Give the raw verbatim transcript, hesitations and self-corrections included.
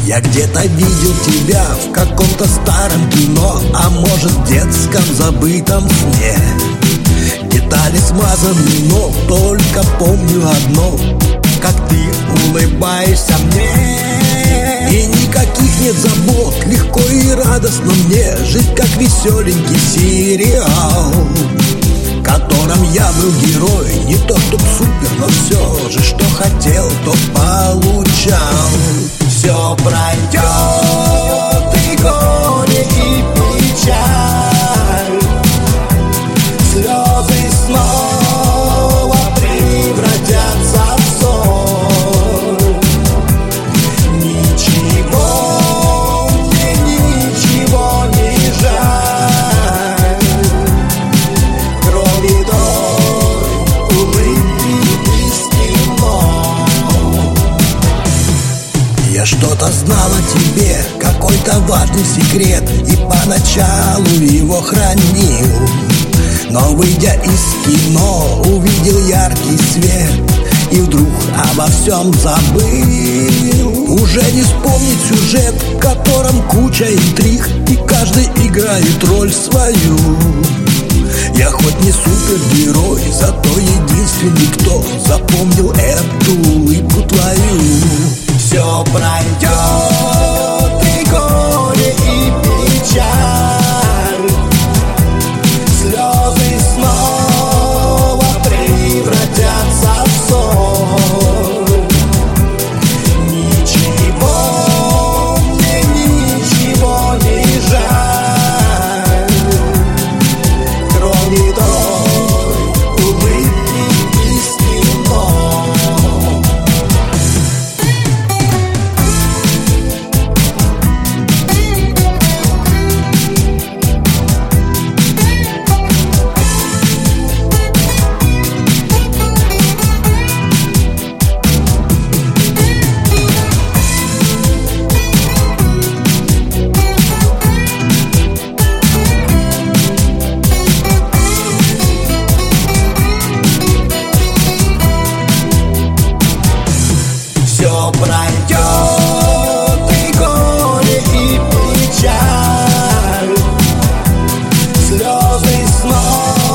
Я где-то видел тебя в каком-то старом кино, а может в детском забытом сне. Детали смазаны, но только помню одно: как ты улыбаешься мне. И никаких нет забот, легко и радостно мне жить, как веселенький сериал, в котором я был герой. Не то чтоб супер, но все же, что хотел, то получал. Все пройдет, и горе, и печаль, слезы снова превратятся в сон. Ничего мне, ничего не жаль, кроме той улыбки из кино. Я что-то знал о тебе, какой-то важный секрет, и поначалу его хранил. Но выйдя из кино, увидел яркий свет и вдруг обо всем забыл. Уже не вспомнить сюжет, в котором куча интриг, и каждый играет роль свою. Я хоть не супергерой, зато единственный, кто запомнил эту улыбку твою. Все пройдет, и горе, и печаль, слезы снова превратятся в сон. Ничего мне, ничего не жаль, кроме той улыбки из кино. Все пройдет, и горе, и печаль, слезы снова